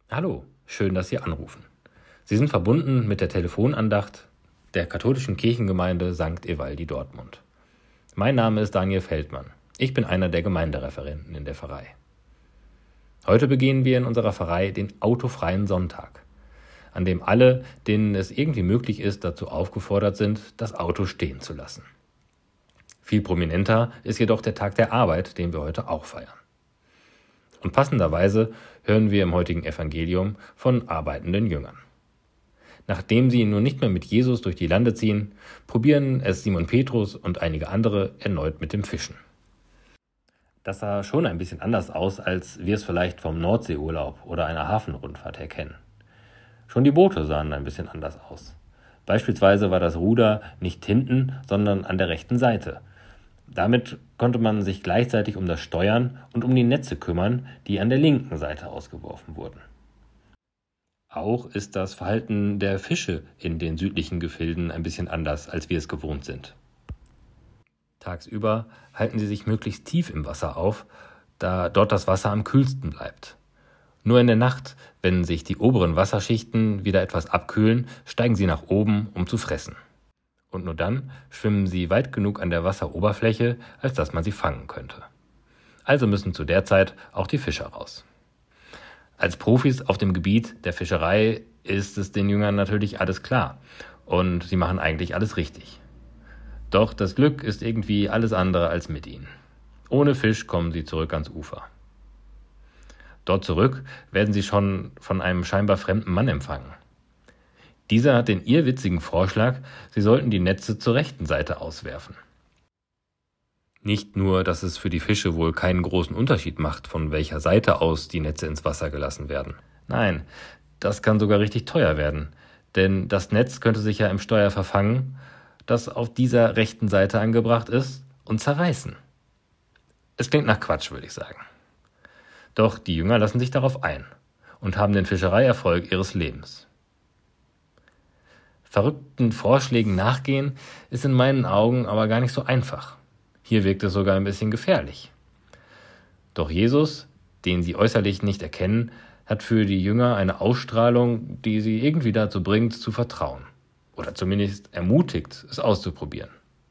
Hallo, schön, dass Sie anrufen. Sie sind verbunden mit der Telefonandacht der katholischen Kirchengemeinde St. Evaldi Dortmund. Mein Name ist Daniel Feldmann. Ich bin einer der Gemeindereferenten in der Pfarrei. Heute begehen wir in unserer Pfarrei den autofreien Sonntag, an dem alle, denen es irgendwie möglich ist, dazu aufgefordert sind, das Auto stehen zu lassen. Viel prominenter ist jedoch der Tag der Arbeit, den wir heute auch feiern. Und passenderweise hören wir im heutigen Evangelium von arbeitenden Jüngern. Nachdem sie nun nicht mehr mit Jesus durch die Lande ziehen, probieren es Simon Petrus und einige andere erneut mit dem Fischen. Das sah schon ein bisschen anders aus, als wir es vielleicht vom Nordseeurlaub oder einer Hafenrundfahrt her kennen. Schon die Boote sahen ein bisschen anders aus. Beispielsweise war das Ruder nicht hinten, sondern an der rechten Seite. Damit konnte man sich gleichzeitig um das Steuern und um die Netze kümmern, die an der linken Seite ausgeworfen wurden. Auch ist das Verhalten der Fische in den südlichen Gefilden ein bisschen anders, als wir es gewohnt sind. Tagsüber halten sie sich möglichst tief im Wasser auf, da dort das Wasser am kühlsten bleibt. Nur in der Nacht, wenn sich die oberen Wasserschichten wieder etwas abkühlen, steigen sie nach oben, um zu fressen. Und nur dann schwimmen sie weit genug an der Wasseroberfläche, als dass man sie fangen könnte. Also müssen zu der Zeit auch die Fischer raus. Als Profis auf dem Gebiet der Fischerei ist es den Jüngern natürlich alles klar und sie machen eigentlich alles richtig. Doch das Glück ist irgendwie alles andere als mit ihnen. Ohne Fisch kommen sie zurück ans Ufer. Dort zurück werden sie schon von einem scheinbar fremden Mann empfangen. Dieser hat den irrwitzigen Vorschlag, sie sollten die Netze zur rechten Seite auswerfen. Nicht nur, dass es für die Fische wohl keinen großen Unterschied macht, von welcher Seite aus die Netze ins Wasser gelassen werden. Nein, das kann sogar richtig teuer werden, denn das Netz könnte sich ja im Steuer verfangen, das auf dieser rechten Seite angebracht ist, und zerreißen. Es klingt nach Quatsch, würde ich sagen. Doch die Jünger lassen sich darauf ein und haben den Fischereierfolg ihres Lebens. Verrückten Vorschlägen nachgehen ist in meinen Augen aber gar nicht so einfach. Hier wirkt es sogar ein bisschen gefährlich. Doch Jesus, den sie äußerlich nicht erkennen, hat für die Jünger eine Ausstrahlung, die sie irgendwie dazu bringt, zu vertrauen. Oder zumindest ermutigt, es auszuprobieren.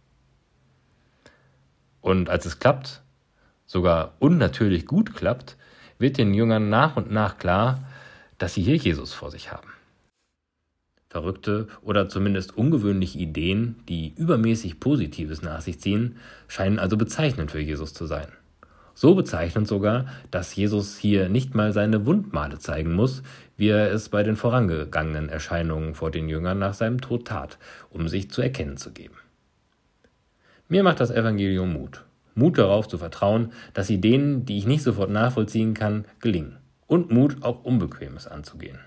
Und als es klappt, sogar unnatürlich gut klappt, wird den Jüngern nach und nach klar, dass sie hier Jesus vor sich haben. Verrückte oder zumindest ungewöhnliche Ideen, die übermäßig Positives nach sich ziehen, scheinen also bezeichnend für Jesus zu sein. So bezeichnend sogar, dass Jesus hier nicht mal seine Wundmale zeigen muss, wie er es bei den vorangegangenen Erscheinungen vor den Jüngern nach seinem Tod tat, um sich zu erkennen zu geben. Mir macht das Evangelium Mut. Mut darauf zu vertrauen, dass Ideen, die ich nicht sofort nachvollziehen kann, gelingen. Und Mut, auch Unbequemes anzugehen.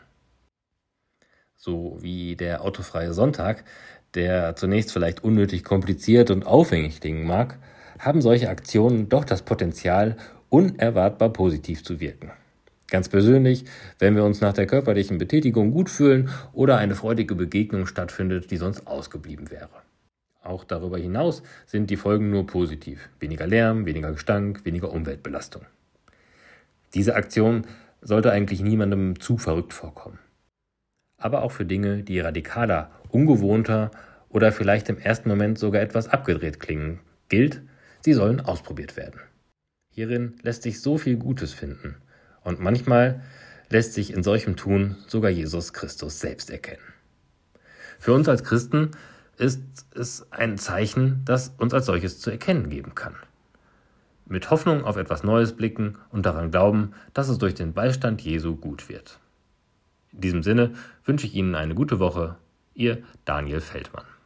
So wie der autofreie Sonntag, der zunächst vielleicht unnötig kompliziert und aufwendig klingen mag, haben solche Aktionen doch das Potenzial, unerwartbar positiv zu wirken. Ganz persönlich, wenn wir uns nach der körperlichen Betätigung gut fühlen oder eine freudige Begegnung stattfindet, die sonst ausgeblieben wäre. Auch darüber hinaus sind die Folgen nur positiv. Weniger Lärm, weniger Gestank, weniger Umweltbelastung. Diese Aktion sollte eigentlich niemandem zu verrückt vorkommen. Aber auch für Dinge, die radikaler, ungewohnter oder vielleicht im ersten Moment sogar etwas abgedreht klingen, gilt, sie sollen ausprobiert werden. Hierin lässt sich so viel Gutes finden und manchmal lässt sich in solchem Tun sogar Jesus Christus selbst erkennen. Für uns als Christen ist es ein Zeichen, das uns als solches zu erkennen geben kann. Mit Hoffnung auf etwas Neues blicken und daran glauben, dass es durch den Beistand Jesu gut wird. In diesem Sinne wünsche ich Ihnen eine gute Woche. Ihr Daniel Feldmann.